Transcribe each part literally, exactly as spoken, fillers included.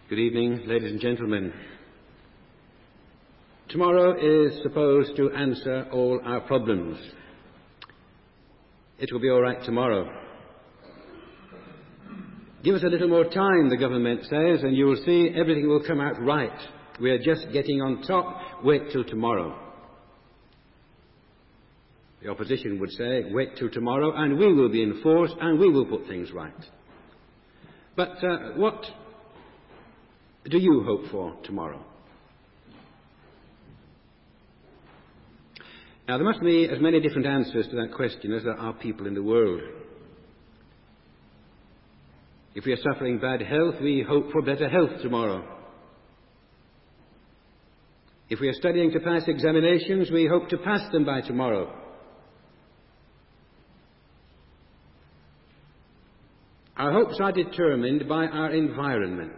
Good evening, ladies and gentlemen. Tomorrow is supposed to answer all our problems. It will be all right tomorrow. Give us a little more time, the government says, and you will see everything will come out right. We are just getting on top. Wait till tomorrow. The opposition would say, wait till tomorrow and we will be in force and we will put things right. But uh, what do you hope for tomorrow? Now, there must be as many different answers to that question as there are people in the world. If we are suffering bad health, we hope for better health tomorrow. If we are studying to pass examinations, we hope to pass them by tomorrow. Our hopes are determined by our environment.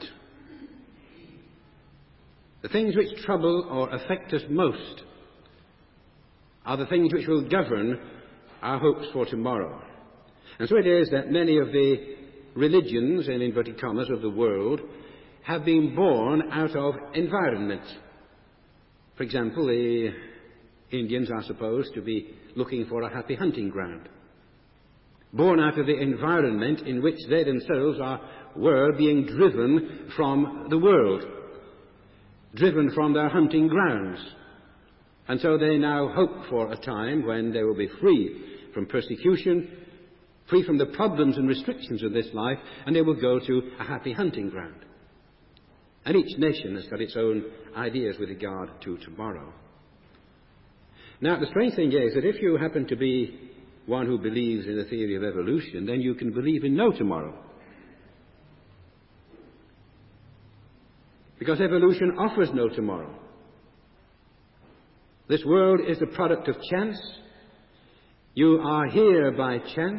The things which trouble or affect us most are the things which will govern our hopes for tomorrow. And so it is that many of the religions, in inverted commas, of the world have been born out of environment. For example, the Indians are supposed to be looking for a happy hunting ground, born out of the environment in which they themselves are, were being driven from the world, driven from their hunting grounds. And so they now hope for a time when they will be free from persecution, free from the problems and restrictions of this life, and they will go to a happy hunting ground. And each nation has got its own ideas with regard to tomorrow. Now, the strange thing is that if you happen to be one who believes in the theory of evolution, then you can believe in no tomorrow. Because evolution offers no tomorrow. This world is the product of chance. You are here by chance.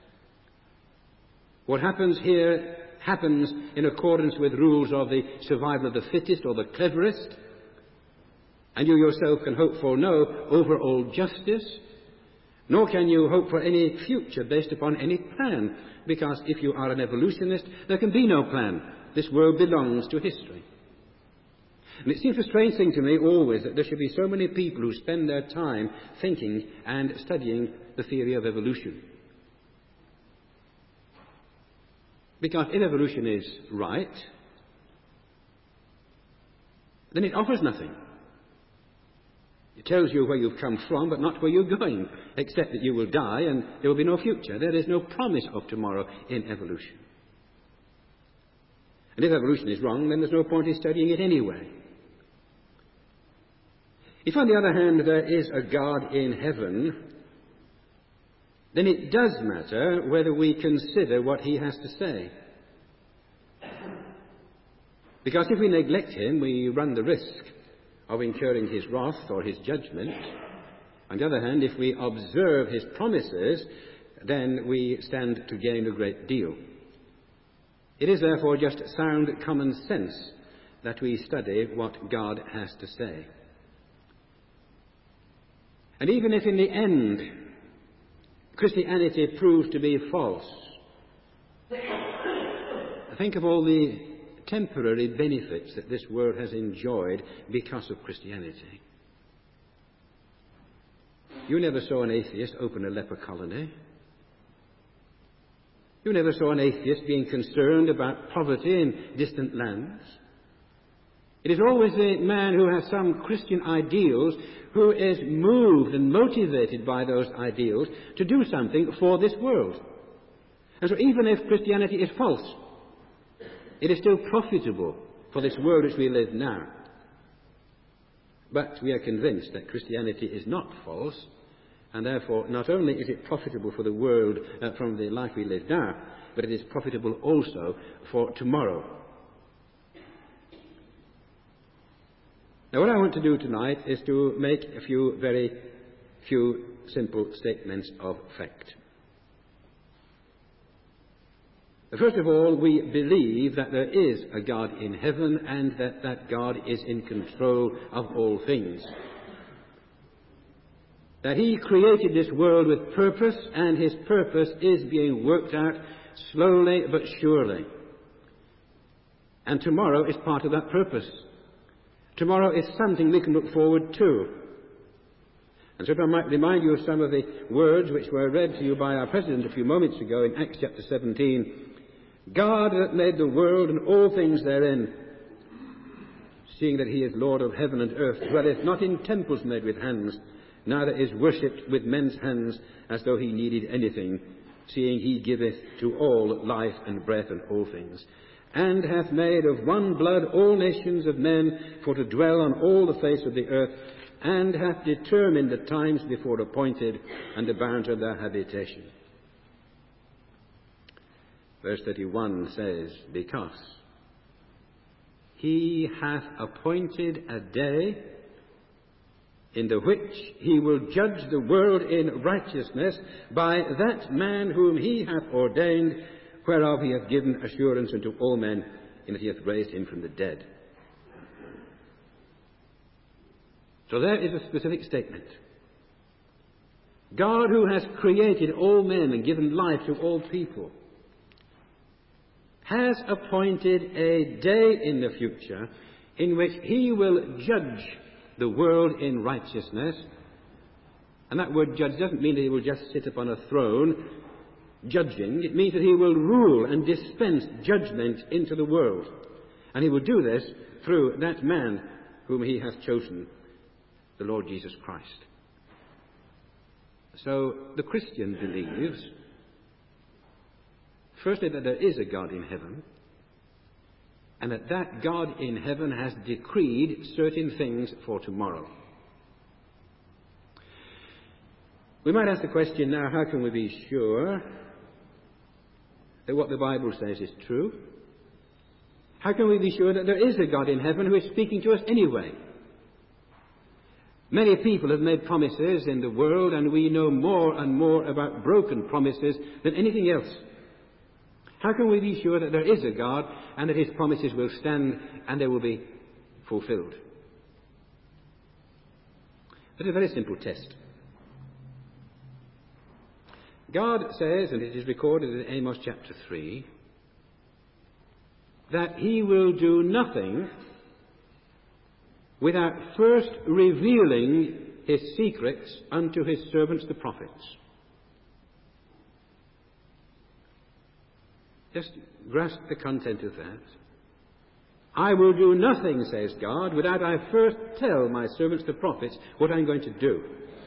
What happens here happens in accordance with rules of the survival of the fittest or the cleverest. And you yourself can hope for no overall justice, nor can you hope for any future based upon any plan, because if you are an evolutionist, there can be no plan. This world belongs to history. And it seems a strange thing to me always that there should be so many people who spend their time thinking and studying the theory of evolution. Because if evolution is right, then it offers nothing. It tells you where you've come from, but not where you're going, except that you will die and there will be no future. There is no promise of tomorrow in evolution. And if evolution is wrong, then there's no point in studying it anyway. If, on the other hand, there is a God in heaven, then it does matter whether we consider what he has to say. Because if we neglect him, we run the risk of incurring his wrath or his judgment. On the other hand, if we observe his promises, then we stand to gain a great deal. It is therefore just sound common sense that we study what God has to say. And even if in the end Christianity proves to be false, think of all the temporary benefits that this world has enjoyed because of Christianity. You never saw an atheist open a leper colony. You never saw an atheist being concerned about poverty in distant lands. It is always the man who has some Christian ideals who is moved and motivated by those ideals to do something for this world. And so even if Christianity is false, it is still profitable for this world which we live now. But we are convinced that Christianity is not false, and therefore not only is it profitable for the world uh, from the life we live now, but it is profitable also for tomorrow. Now, what I want to do tonight is to make a few very few simple statements of fact. First of all, we believe that there is a God in heaven and that that God is in control of all things. That he created this world with purpose, and his purpose is being worked out slowly but surely. And tomorrow is part of that purpose. Tomorrow is something we can look forward to. And so if I might remind you of some of the words which were read to you by our President a few moments ago in Acts chapter seventeen. God that made the world and all things therein, seeing that he is Lord of heaven and earth, dwelleth not in temples made with hands, neither is worshipped with men's hands as though he needed anything, seeing he giveth to all life and breath and all things, and hath made of one blood all nations of men for to dwell on all the face of the earth, and hath determined the times before appointed and the bounds of their habitation. Verse thirty-one says, because he hath appointed a day in the which he will judge the world in righteousness by that man whom he hath ordained, whereof he hath given assurance unto all men, in that he hath raised him from the dead. So there is a specific statement. God, who has created all men and given life to all people, has appointed a day in the future in which he will judge the world in righteousness. And that word judge doesn't mean that he will just sit upon a throne judging. It means that he will rule and dispense judgment into the world. And he will do this through that man whom he hath chosen, the Lord Jesus Christ. So the Christian believes, firstly, that there is a God in heaven, and that that God in heaven has decreed certain things for tomorrow. We might ask the question now, how can we be sure that what the Bible says is true? How can we be sure that there is a God in heaven who is speaking to us anyway? Many people have made promises in the world, and we know more and more about broken promises than anything else. How can we be sure that there is a God and that his promises will stand and they will be fulfilled? It's a very simple test. God says, and it is recorded in Amos chapter three, that he will do nothing without first revealing his secrets unto his servants the prophets. Just grasp the content of that. I will do nothing, says God, without I first tell my servants the prophets what I'm going to do.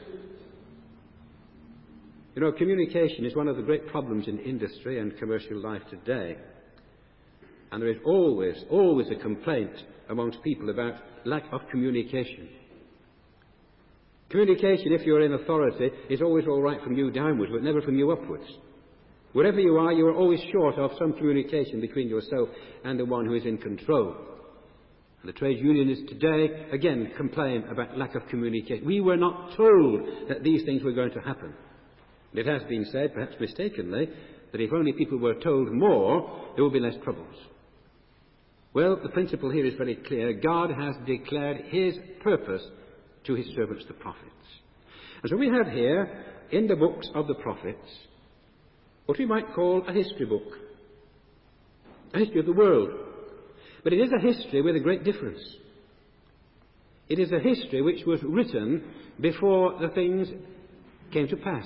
You know, communication is one of the great problems in industry and commercial life today. And there is always, always a complaint amongst people about lack of communication. Communication, if you're in authority, is always all right from you downwards, but never from you upwards. Wherever you are, you are always short of some communication between yourself and the one who is in control. And the trade unionists today, again, complain about lack of communication. We were not told that these things were going to happen. It has been said, perhaps mistakenly, that if only people were told more, there would be less troubles. Well, the principle here is very clear. God has declared his purpose to his servants, the prophets. And so we have here, in the books of the prophets, what we might call a history book, a history of the world. But it is a history with a great difference. It is a history which was written before the things came to pass.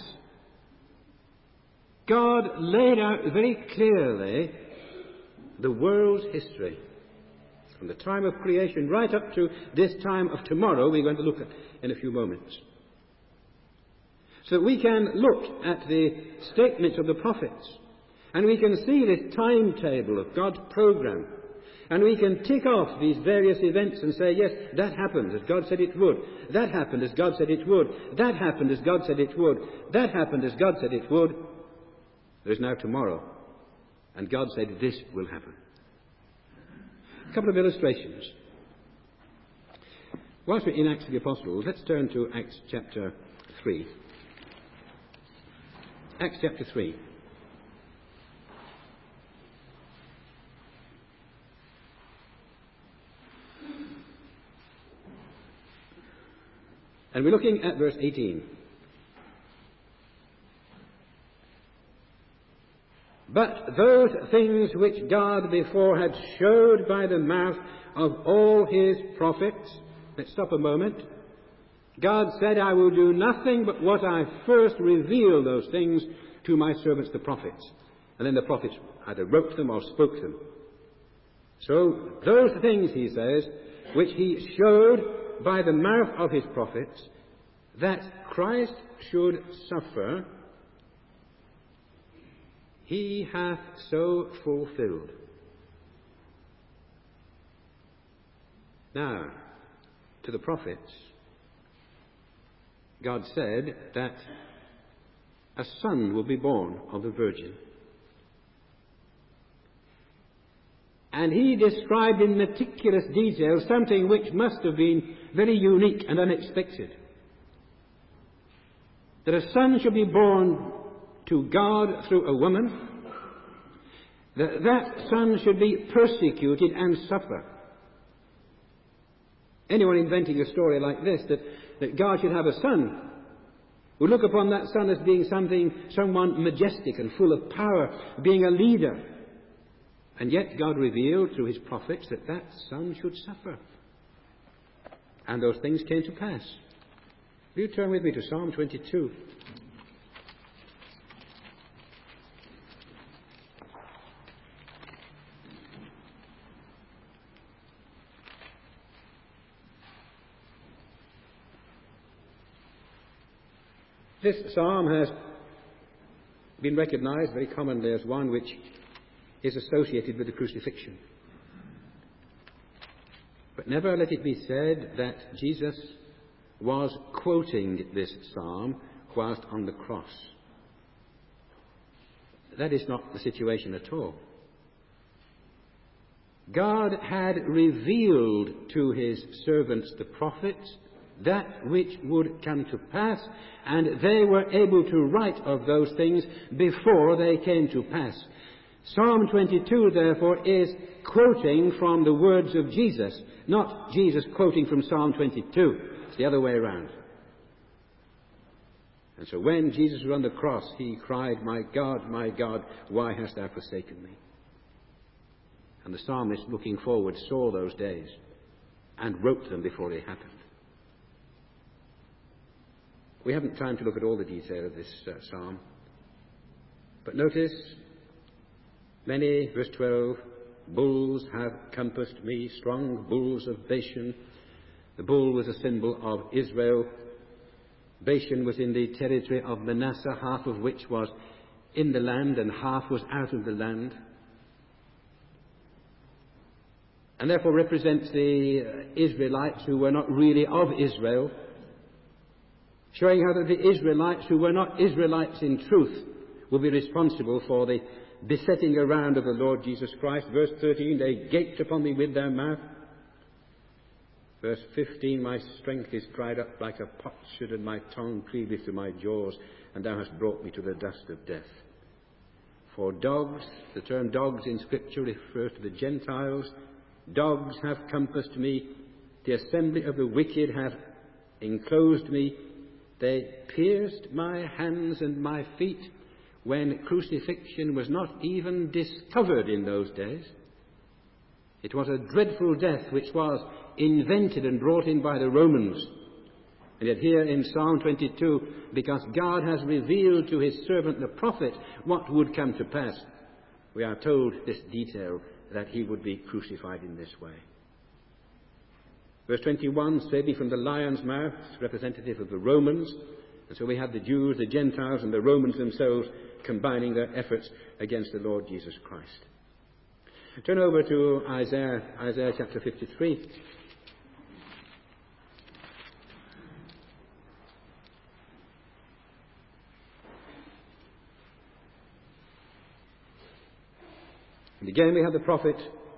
God laid out very clearly the world's history, from the time of creation right up to this time of tomorrow we're going to look at in a few moments. So that we can look at the statements of the prophets, and we can see this timetable of God's program, and we can tick off these various events and say, yes, that happened as God said it would. That happened as God said it would. That happened as God said it would. That happened as God said it would. There's now tomorrow, and God said this will happen. A couple of illustrations. Whilst we're in Acts of the Apostles, let's turn to Acts chapter three. Acts chapter three. And we're looking at verse eighteen. But those things which God before had showed by the mouth of all his prophets. Let's stop a moment. God said, I will do nothing but what I first reveal those things to my servants the prophets. And then the prophets either wrote them or spoke them. So those things, he says, which he showed by the mouth of his prophets, that Christ should suffer, he hath so fulfilled. Now, to the prophets, God said that a son will be born of the Virgin. And he described in meticulous detail something which must have been very unique and unexpected. That a son should be born to God through a woman, that that son should be persecuted and suffer. Anyone inventing a story like this, that, that God should have a son, would look upon that son as being something, someone majestic and full of power, being a leader. And yet God revealed through his prophets that that son should suffer. And those things came to pass. Will you turn with me to Psalm twenty-two? This psalm has been recognized very commonly as one which is associated with the crucifixion. But never let it be said that Jesus was quoting this psalm whilst on the cross. That is not the situation at all. God had revealed to his servants the prophets that which would come to pass, and they were able to write of those things before they came to pass. Psalm twenty-two, therefore, is quoting from the words of Jesus, not Jesus quoting from Psalm twenty-two. It's the other way around. And so when Jesus was on the cross, he cried, My God, my God, why hast thou forsaken me? And the psalmist, looking forward, saw those days and wrote them before they happened. We haven't time to look at all the detail of this uh, psalm. But notice, many, verse twelve, bulls have compassed me, strong bulls of Bashan. The bull was a symbol of Israel. Bashan was in the territory of Manasseh, half of which was in the land and half was out of the land. And therefore represents the Israelites who were not really of Israel, showing how that the Israelites who were not Israelites in truth will be responsible for the besetting around of the Lord Jesus Christ. Verse thirteen, they gaped upon me with their mouth. Verse fifteen, my strength is dried up like a potsherd, and my tongue cleaveth to my jaws, and thou hast brought me to the dust of death. For dogs, the term dogs in Scripture refers to the Gentiles. Dogs have compassed me, the assembly of the wicked have enclosed me. They pierced my hands and my feet, when crucifixion was not even discovered in those days. It was a dreadful death which was invented and brought in by the Romans. And yet here in Psalm twenty-two, because God has revealed to his servant the prophet what would come to pass, we are told this detail, that he would be crucified in this way. Verse twenty-one, saved me from the lion's mouth, representative of the Romans. And so we have the Jews, the Gentiles, and the Romans themselves combining their efforts against the Lord Jesus Christ. Turn over to Isaiah, Isaiah chapter fifty-three. And again we have the prophet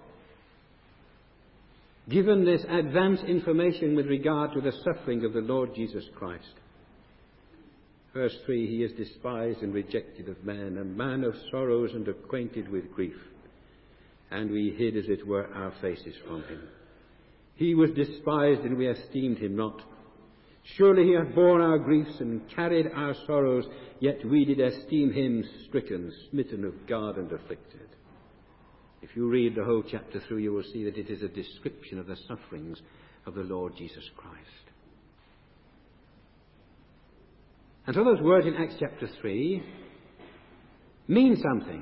given this advance information with regard to the suffering of the Lord Jesus Christ. Verse three, he is despised and rejected of men, a man of sorrows and acquainted with grief. And we hid, as it were, our faces from him. He was despised, and we esteemed him not. Surely he hath borne our griefs and carried our sorrows, yet we did esteem him stricken, smitten of God, and afflicted. If you read the whole chapter through, you will see that it is a description of the sufferings of the Lord Jesus Christ. And so those words in Acts chapter three mean something.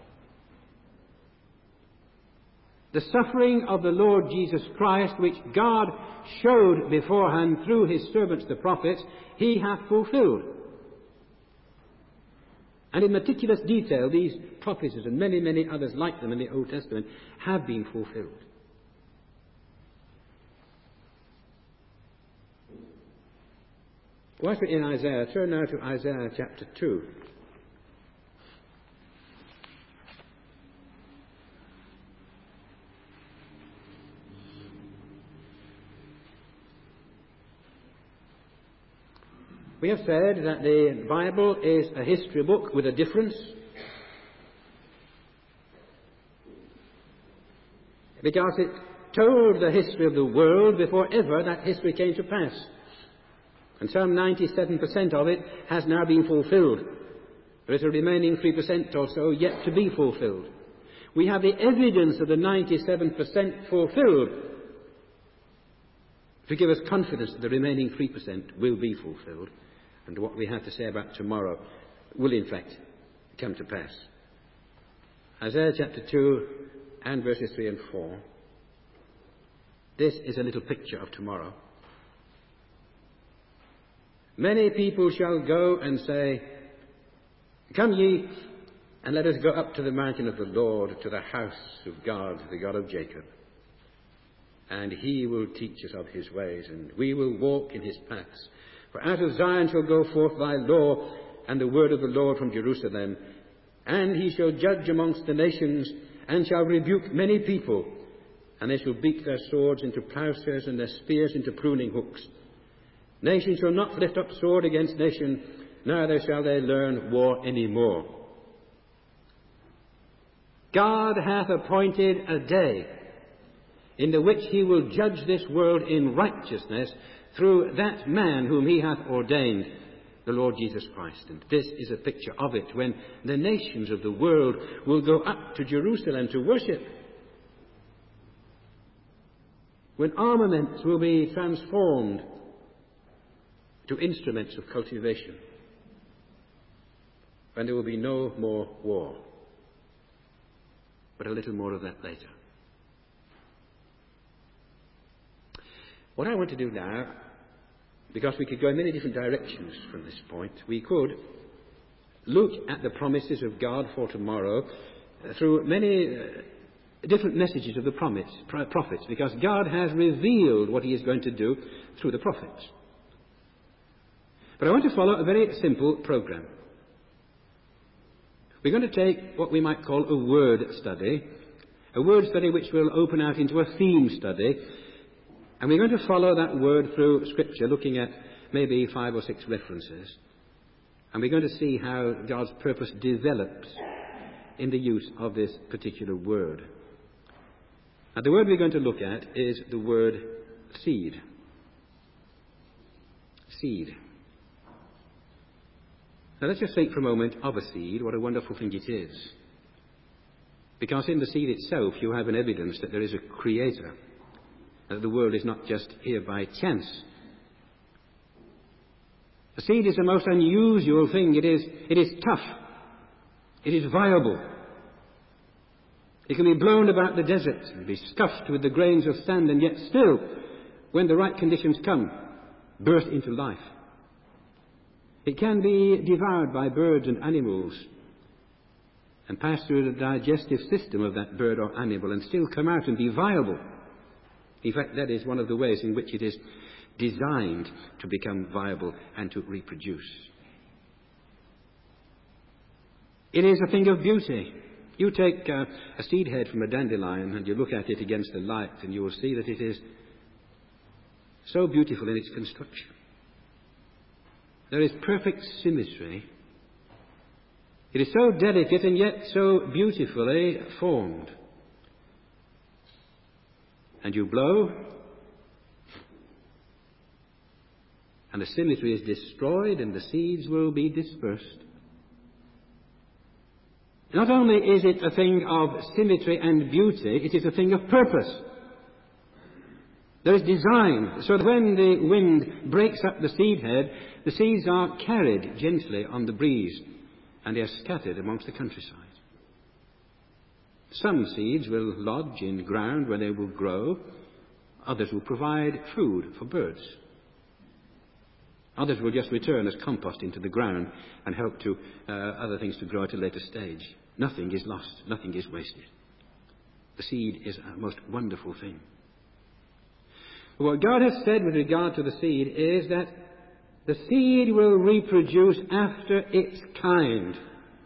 The suffering of the Lord Jesus Christ, which God showed beforehand through his servants the prophets, he hath fulfilled. And in meticulous detail, these prophecies and many, many others like them in the Old Testament have been fulfilled. Whilst we're in Isaiah, turn now to Isaiah chapter two. We have said that the Bible is a history book with a difference, because it told the history of the world before ever that history came to pass. And some ninety-seven percent of it has now been fulfilled. There is a remaining three percent or so yet to be fulfilled. We have the evidence of the ninety-seven percent fulfilled to give us confidence that the remaining three percent will be fulfilled. And what we have to say about tomorrow will in fact come to pass. Isaiah chapter two and verses three and four. This is a little picture of tomorrow. Many people shall go and say, Come ye, and let us go up to the mountain of the Lord, to the house of God, the God of Jacob. And he will teach us of his ways, and we will walk in his paths. For out of Zion shall go forth thy law, and the word of the Lord from Jerusalem. And he shall judge amongst the nations, and shall rebuke many people. And they shall beat their swords into plowshares, and their spears into pruning hooks. Nation shall not lift up sword against nation, neither shall they learn war any more. God hath appointed a day in the which he will judge this world in righteousness through that man whom he hath ordained, the Lord Jesus Christ. And this is a picture of it, when the nations of the world will go up to Jerusalem to worship, when armaments will be transformed to instruments of cultivation, when there will be no more war. But a little more of that later. What I want to do now, because we could go in many different directions from this point, we could look at the promises of God for tomorrow through many uh, different messages of the promise, prophets, because God has revealed what he is going to do through the prophets. But I want to follow a very simple program. We're going to take what we might call a word study, a word study which will open out into a theme study, and we're going to follow that word through Scripture, looking at maybe five or six references, and we're going to see how God's purpose develops in the use of this particular word. Now, the word we're going to look at is the word seed. Seed. Now let's just think for a moment of a seed, what a wonderful thing it is. Because in the seed itself you have an evidence that there is a creator, that the world is not just here by chance. A seed is a most unusual thing. It is, it is tough. It is viable. It can be blown about the desert and be stuffed with the grains of sand, and yet still, when the right conditions come, burst into life. It can be devoured by birds and animals and pass through the digestive system of that bird or animal and still come out and be viable. In fact, that is one of the ways in which it is designed to become viable and to reproduce. It is a thing of beauty. You take uh, a seed head from a dandelion and you look at it against the light, and you will see that it is so beautiful in its construction. There is perfect symmetry. It is so delicate and yet so beautifully formed. And you blow, and the symmetry is destroyed, and the seeds will be dispersed. Not only is it a thing of symmetry and beauty, it is a thing of purpose. There is design, so that when the wind breaks up the seed head, the seeds are carried gently on the breeze, and they are scattered amongst the countryside. Some seeds will lodge in ground where they will grow. Others will provide food for birds. Others will just return as compost into the ground and help to uh, other things to grow at a later stage. Nothing is lost. Nothing is wasted. The seed is a most wonderful thing. What God has said with regard to the seed is that the seed will reproduce after its kind.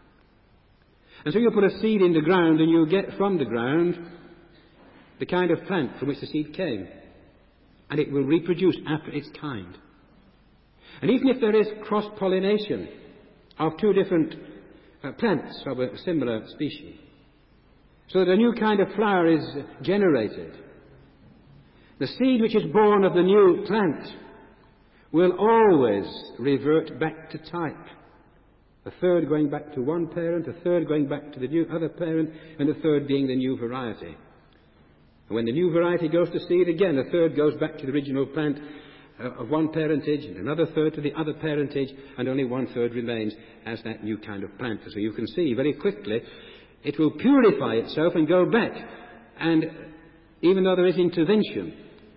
And so you put a seed in the ground and you get from the ground the kind of plant from which the seed came. And it will reproduce after its kind. And even if there is cross-pollination of two different uh, plants of a similar species, so that a new kind of flower is generated, the seed which is born of the new plant will always revert back to type. A third going back to one parent, a third going back to the new other parent, and a third being the new variety. And when the new variety goes to seed again, a third goes back to the original plant uh, of one parentage, and another third to the other parentage, and only one third remains as that new kind of plant. So you can see very quickly it will purify itself and go back. And even though there is intervention,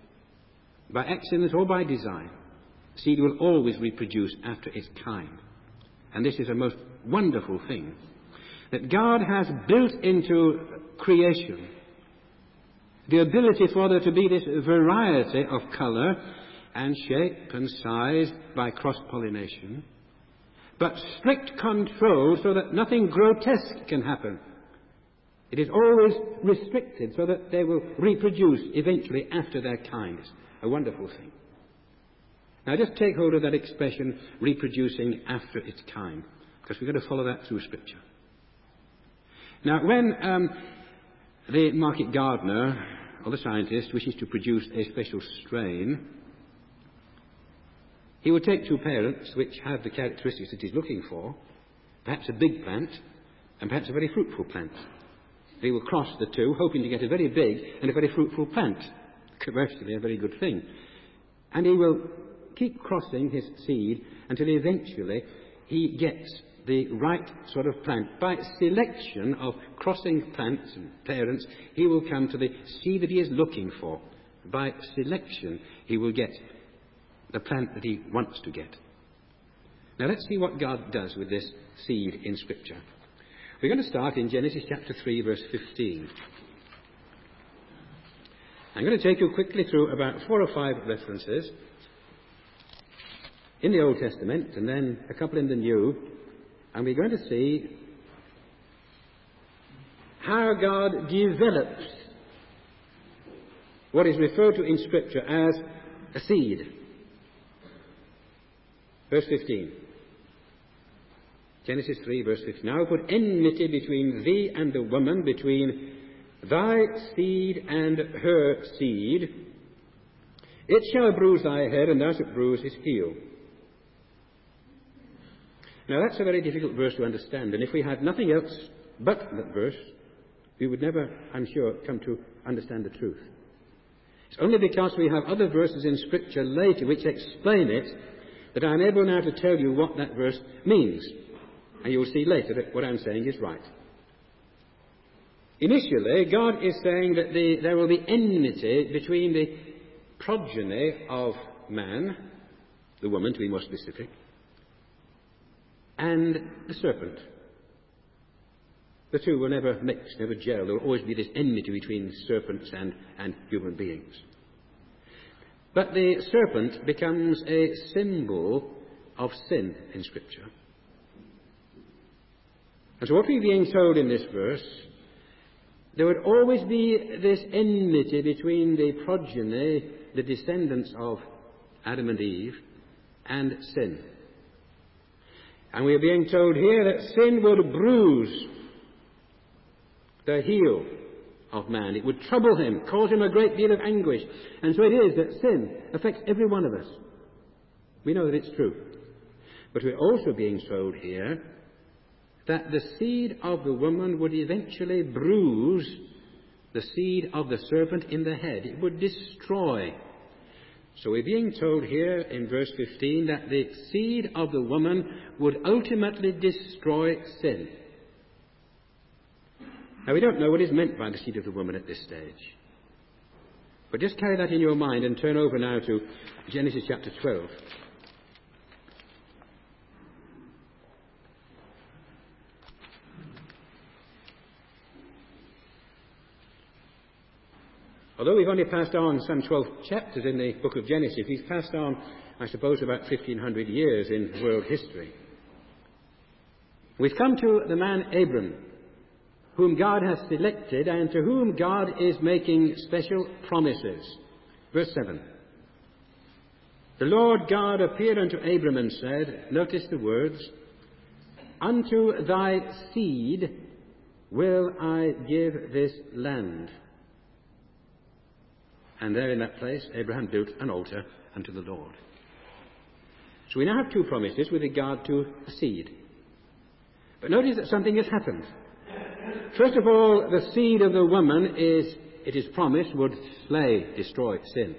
by accident or by design, seed will always reproduce after its kind. And this is a most wonderful thing, that God has built into creation the ability for there to be this variety of colour and shape and size by cross-pollination, but strict control so that nothing grotesque can happen. It is always restricted so that they will reproduce eventually after their kind. It's a wonderful thing. Now just take hold of that expression, reproducing after its kind, because we're going to follow that through Scripture. Now when um, the market gardener or the scientist wishes to produce a special strain, he will take two parents which have the characteristics that he's looking for, perhaps a big plant and perhaps a very fruitful plant. He will cross the two, hoping to get a very big and a very fruitful plant. Commercially a very good thing. And he will keep crossing his seed until eventually he gets the right sort of plant. By selection of crossing plants and parents, he will come to the seed that he is looking for. By selection, he will get the plant that he wants to get. Now let's see what God does with this seed in Scripture. We're going to start in Genesis chapter three, verse fifteen. I'm going to take you quickly through about four or five references in the Old Testament and then a couple in the New, and we're going to see how God develops what is referred to in Scripture as a seed. Verse fifteen. Genesis three, verse fifteen. Now I will put enmity between thee and the woman, between thy seed and her seed. It shall bruise thy head, and thou shalt bruise his heel. Now that's a very difficult verse to understand, and if we had nothing else but that verse, we would never, I'm sure, come to understand the truth. It's only because we have other verses in Scripture later which explain it that I'm able now to tell you what that verse means. And you'll see later that what I'm saying is right. Initially, God is saying that the, there will be enmity between the progeny of man, the woman to be more specific, and the serpent. The two will never mix, never gel. There will always be this enmity between serpents and, and human beings. But the serpent becomes a symbol of sin in Scripture. And so what we're being told in this verse, there would always be this enmity between the progeny, the descendants of Adam and Eve, and sin. And we are being told here that sin would bruise the heel of man. It would trouble him, cause him a great deal of anguish. And so it is that sin affects every one of us. We know that it's true. But we're also being told here that the seed of the woman would eventually bruise the seed of the serpent in the head. It would destroy. So we're being told here in verse fifteen that the seed of the woman would ultimately destroy sin. Now we don't know what is meant by the seed of the woman at this stage. But just carry that in your mind and turn over now to Genesis chapter twelve. Although we've only passed on some twelve chapters in the book of Genesis, we've passed on, I suppose, about fifteen hundred years in world history. We've come to the man Abram, whom God has selected and to whom God is making special promises. Verse seven. The Lord God appeared unto Abram and said, notice the words, unto thy seed will I give this land. And there in that place, Abraham built an altar unto the Lord. So we now have two promises with regard to the seed. But notice that something has happened. First of all, the seed of the woman is, it is promised, would slay, destroy sin.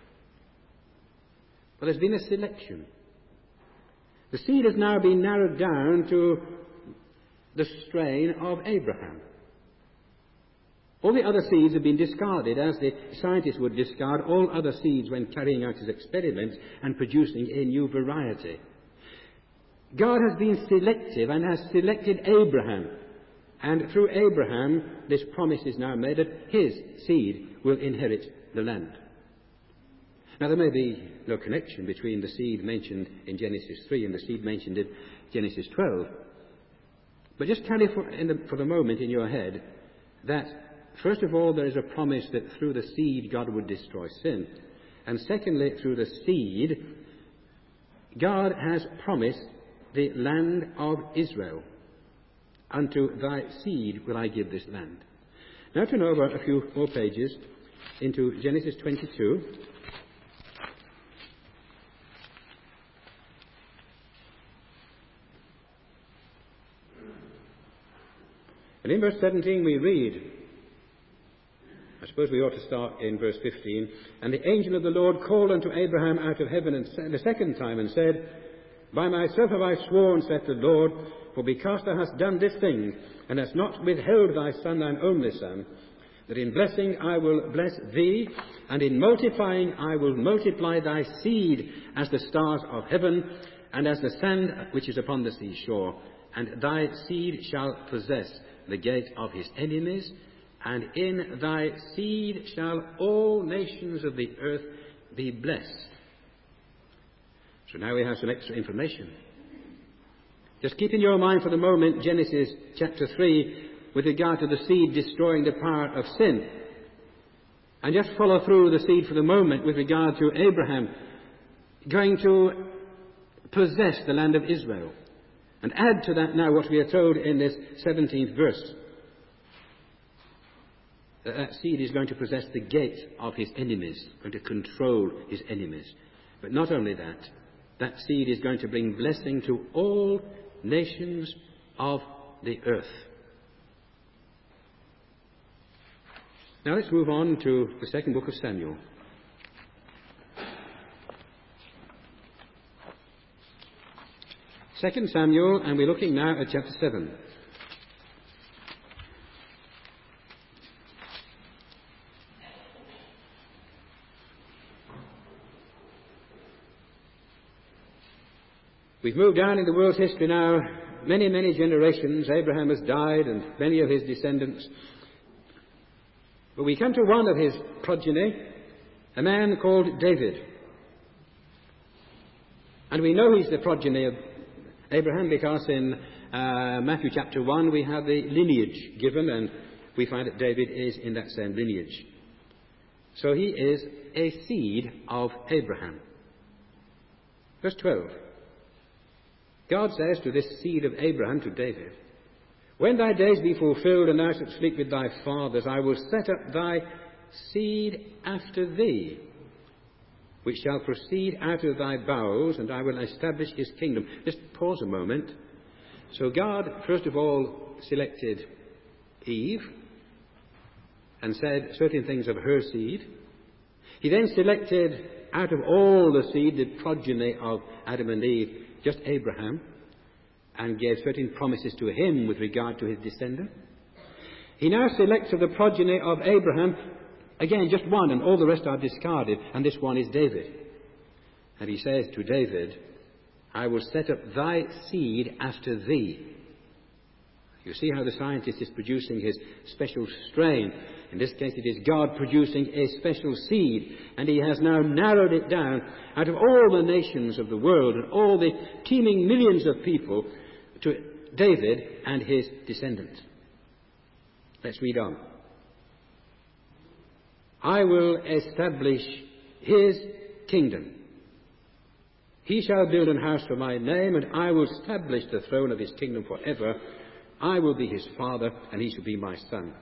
But there's been a selection. The seed has now been narrowed down to the strain of Abraham. All the other seeds have been discarded, as the scientists would discard all other seeds when carrying out his experiments and producing a new variety. God has been selective and has selected Abraham. And through Abraham, this promise is now made that his seed will inherit the land. Now, there may be no connection between the seed mentioned in Genesis three and the seed mentioned in Genesis twelve. But just carry for, in the, for the moment in your head that, first of all, there is a promise that through the seed God would destroy sin. And secondly, through the seed, God has promised the land of Israel. Unto thy seed will I give this land. Now turn over a few more pages into Genesis twenty-two. And in verse seventeen we read, I suppose we ought to start in verse fifteen. And the angel of the Lord called unto Abraham out of heaven and said, the second time and said, by myself have I sworn, saith the Lord, for because thou hast done this thing, and hast not withheld thy son, thine only son, that in blessing I will bless thee, and in multiplying I will multiply thy seed as the stars of heaven, and as the sand which is upon the seashore. And thy seed shall possess the gate of his enemies, and in thy seed shall all nations of the earth be blessed. So now we have some extra information. Just keep in your mind for the moment Genesis chapter three with regard to the seed destroying the power of sin. And just follow through the seed for the moment with regard to Abraham going to possess the land of Israel. And add to that now what we are told in this seventeenth verse. That that seed is going to possess the gate of his enemies, going to control his enemies. But not only that, that seed is going to bring blessing to all nations of the earth. Now let's move on to the second book of Samuel. Second Samuel, and we're looking now at chapter seven. We've moved down in the world's history now many, many generations. Abraham has died and many of his descendants. But we come to one of his progeny, a man called David. And we know he's the progeny of Abraham because in uh, Matthew chapter one we have the lineage given, and we find that David is in that same lineage. So he is a seed of Abraham. Verse twelve. God says to this seed of Abraham, to David, when thy days be fulfilled and thou shalt sleep with thy fathers, I will set up thy seed after thee, which shall proceed out of thy bowels, and I will establish his kingdom. Just pause a moment. So God, first of all, selected Eve and said certain things of her seed. He then selected out of all the seed, the progeny of Adam and Eve, just Abraham, and gave certain promises to him with regard to his descendant. He now selects of the progeny of Abraham, again, just one, and all the rest are discarded, and this one is David. And he says to David, I will set up thy seed after thee. You see how the scientist is producing his special strain. In this case, it is God producing a special seed, and he has now narrowed it down out of all the nations of the world and all the teeming millions of people to David and his descendants. Let's read on. I will establish his kingdom. He shall build an house for my name, and I will establish the throne of his kingdom forever. I will be his father, and he shall be my son.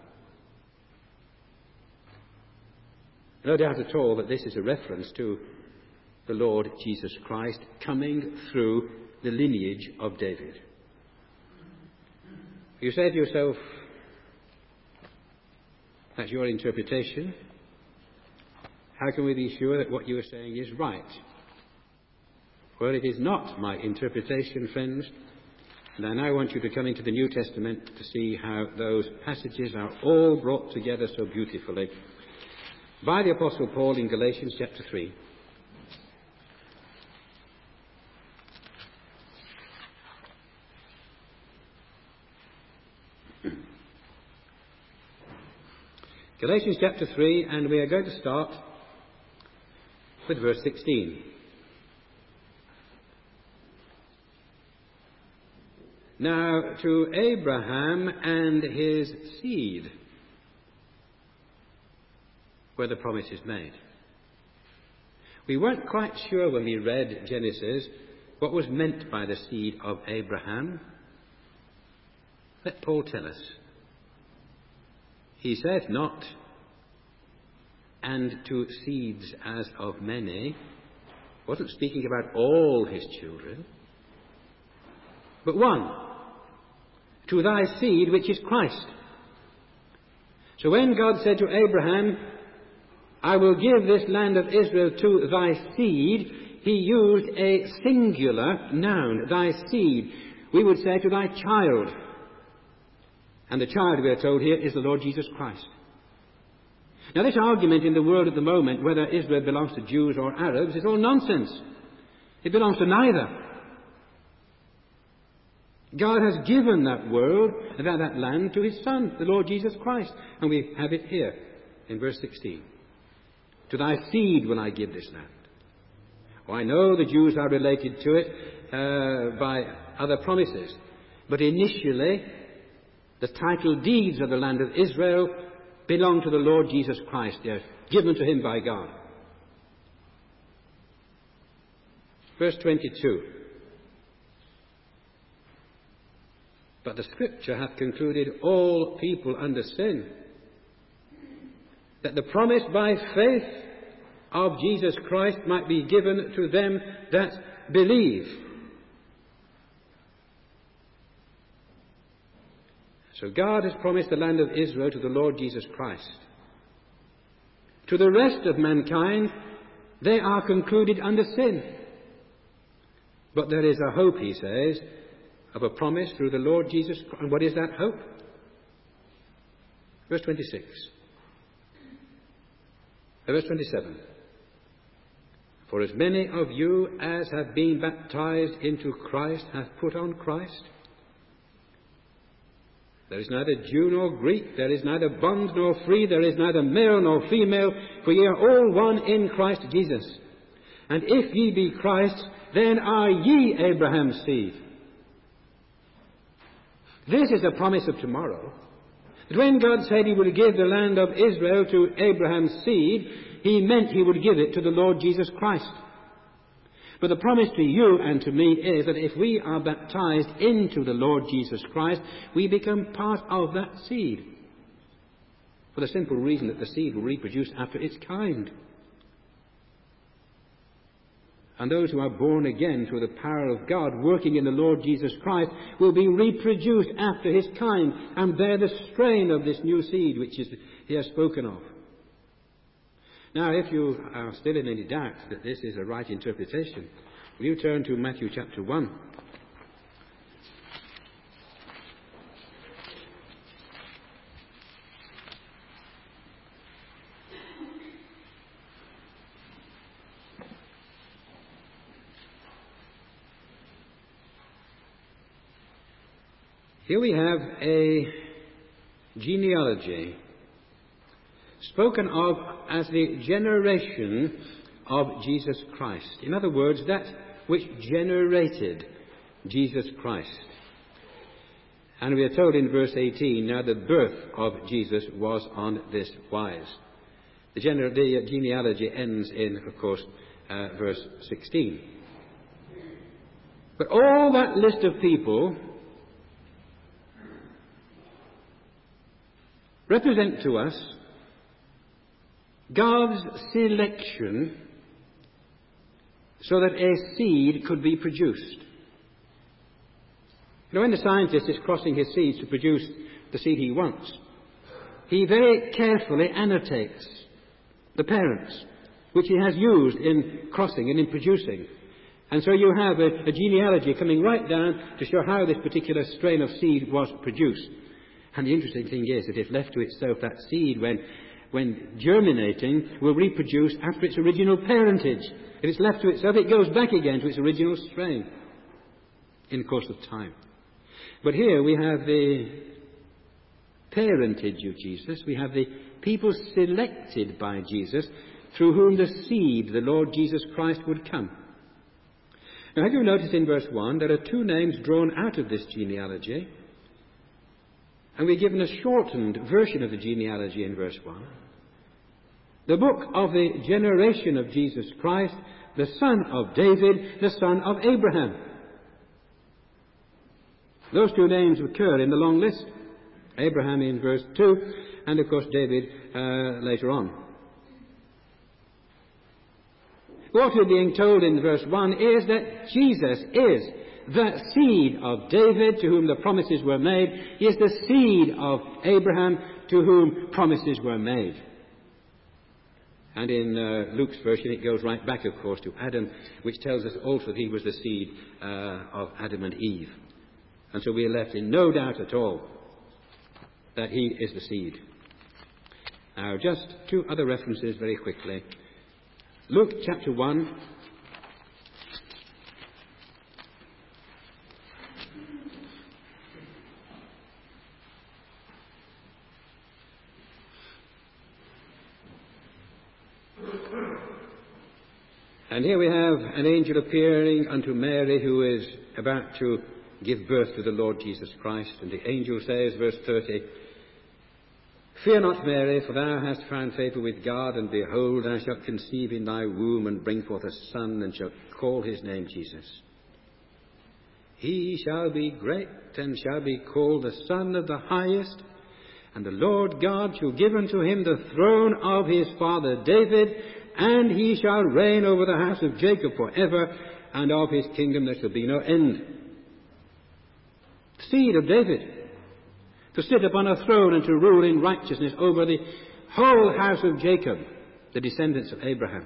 No doubt at all that this is a reference to the Lord Jesus Christ coming through the lineage of David. You say to yourself, that's your interpretation. How can we be sure that what you are saying is right? Well, it is not my interpretation, friends. And I now want you to come into the New Testament to see how those passages are all brought together so beautifully by the Apostle Paul in Galatians chapter three. Galatians chapter three, and we are going to start with verse sixteen. Now, to Abraham and his seed were the promises made. We weren't quite sure when we read Genesis what was meant by the seed of Abraham. Let Paul tell us. He said not, and to seeds as of many. Wasn't speaking about all his children, but one, to thy seed, which is Christ. So when God said to Abraham, I will give this land of Israel to thy seed, he used a singular noun, thy seed. We would say to thy child. And the child, we are told here, is the Lord Jesus Christ. Now, this argument in the world at the moment, whether Israel belongs to Jews or Arabs, is all nonsense. It belongs to neither. God has given that world, that, that land, to his Son, the Lord Jesus Christ. And we have it here in verse sixteen. To thy seed will I give this land. Well, I know the Jews are related to it uh, by other promises. But initially, the title deeds of the land of Israel belong to the Lord Jesus Christ. They are given to him by God. Verse twenty-two. But the Scripture hath concluded all people under sin, that the promise by faith of Jesus Christ might be given to them that believe. So God has promised the land of Israel to the Lord Jesus Christ. To the rest of mankind, they are concluded under sin. But there is a hope, he says, of a promise through the Lord Jesus Christ. And what is that hope? Verse twenty-six. Verse twenty-seven. For as many of you as have been baptized into Christ hath put on Christ. There is neither Jew nor Greek, there is neither bond nor free, there is neither male nor female, for ye are all one in Christ Jesus. And if ye be Christ's, then are ye Abraham's seed. This is a promise of tomorrow. That when God said he would give the land of Israel to Abraham's seed, he meant he would give it to the Lord Jesus Christ. But the promise to you and to me is that if we are baptized into the Lord Jesus Christ, we become part of that seed. For the simple reason that the seed will reproduce after its kind. and those who are born again through the power of God working in the Lord Jesus Christ will be reproduced after his kind and bear the strain of this new seed which is here spoken of. Now, if you are still in any doubt that this is a right interpretation, will you turn to Matthew chapter one? Here we have a genealogy spoken of as the generation of Jesus Christ. In other words, that which generated Jesus Christ. And we are told in verse eighteen, now the birth of Jesus was on this wise. The, gener- the genealogy ends in, of course, uh, verse sixteen. But all that list of people represent to us God's selection so that a seed could be produced. You know, when the scientist is crossing his seeds to produce the seed he wants, he very carefully annotates the parents, which he has used in crossing and in producing. And so you have a, a genealogy coming right down to show how this particular strain of seed was produced. And the interesting thing is that if left to itself, that seed, when, when germinating, will reproduce after its original parentage. If it's left to itself, it goes back again to its original strain in the course of time. But here we have the parentage of Jesus. We have the people selected by Jesus through whom the seed, the Lord Jesus Christ, would come. Now, have you noticed in verse one, there are two names drawn out of this genealogy. And we're given a shortened version of the genealogy in verse one. The book of the generation of Jesus Christ, the son of David, the son of Abraham. Those two names occur in the long list. Abraham in verse two, and of course David uh, later on. What we're being told in verse one is that Jesus is the seed of David, to whom the promises were made. He is the seed of Abraham, to whom promises were made. And in uh, Luke's version, it goes right back, of course, to Adam, which tells us also that he was the seed uh, of Adam and Eve. And so we are left in no doubt at all that he is the seed. Now, just two other references very quickly. Luke chapter one. And here we have an angel appearing unto Mary, who is about to give birth to the Lord Jesus Christ. And the angel says, verse thirty, Fear not, Mary, for thou hast found favour with God, and behold, thou shalt conceive in thy womb, and bring forth a son, and shalt call his name Jesus. He shall be great, and shall be called the Son of the Highest, and the Lord God shall give unto him the throne of his father David, and he shall reign over the house of Jacob for ever, and of his kingdom there shall be no end. Seed of David, to sit upon a throne and to rule in righteousness over the whole house of Jacob, the descendants of Abraham.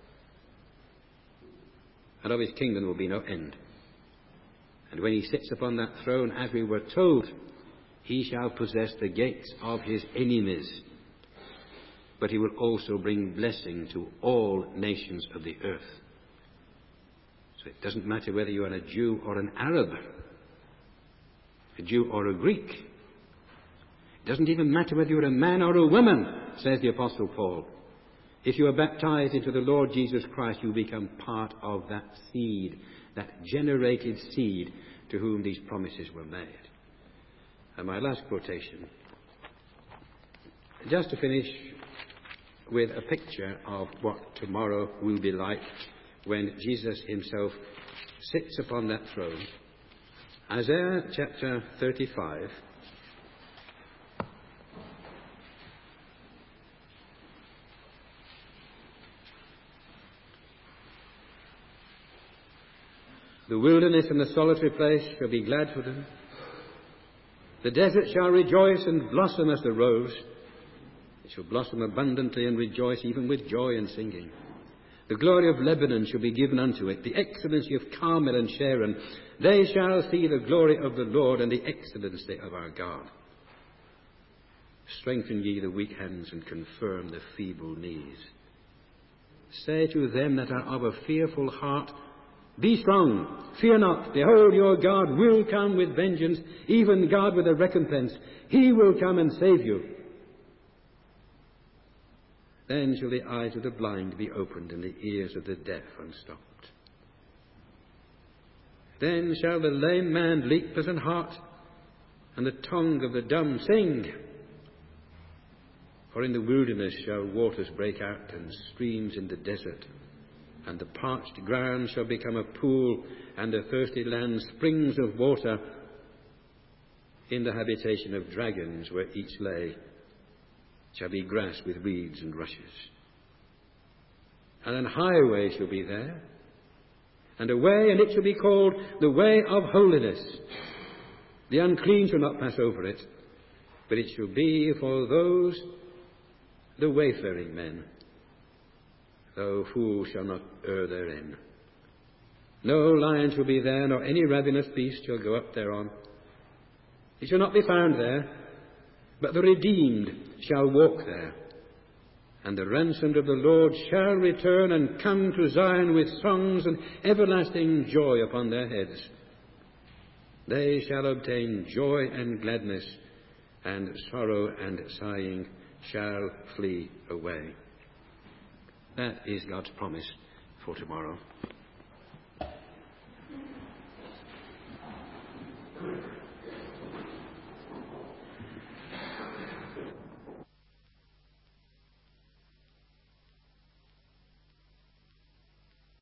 And of his kingdom will be no end. And when he sits upon that throne, as we were told, he shall possess the gates of his enemies. But he will also bring blessing to all nations of the earth. So it doesn't matter whether you are a Jew or an Arab, a Jew or a Greek. It doesn't even matter whether you're a man or a woman, says the Apostle Paul. If you are baptized into the Lord Jesus Christ, you become part of that seed, that generated seed to whom these promises were made. And my last quotation, just to finish with a picture of what tomorrow will be like when Jesus himself sits upon that throne. Isaiah chapter thirty-five. The wilderness and the solitary place shall be glad for them. The desert shall rejoice and blossom as the rose. It shall blossom abundantly and rejoice even with joy and singing. The glory of Lebanon shall be given unto it, the excellency of Carmel and Sharon. They shall see the glory of the Lord and the excellency of our God. Strengthen ye the weak hands and confirm the feeble knees. Say to them that are of a fearful heart, be strong, fear not. Behold, your God will come with vengeance, even God with a recompense. He will come and save you. Then shall the eyes of the blind be opened and the ears of the deaf unstopped. Then shall the lame man leap as an hart, and the tongue of the dumb sing. For in the wilderness shall waters break out, and streams in the desert. And the parched ground shall become a pool, and the thirsty land springs of water. In the habitation of dragons, where each lay, shall be grass with reeds and rushes. And an highway shall be there, and a way, and it shall be called the way of holiness. The unclean shall not pass over it, but it shall be for those, the wayfaring men, though fools shall not err therein. No lion shall be there, nor any ravenous beast shall go up thereon. It shall not be found there, but the redeemed shall walk there. And the ransomed of the Lord shall return and come to Zion with songs and everlasting joy upon their heads. They shall obtain joy and gladness, and sorrow and sighing shall flee away. That is God's promise for tomorrow.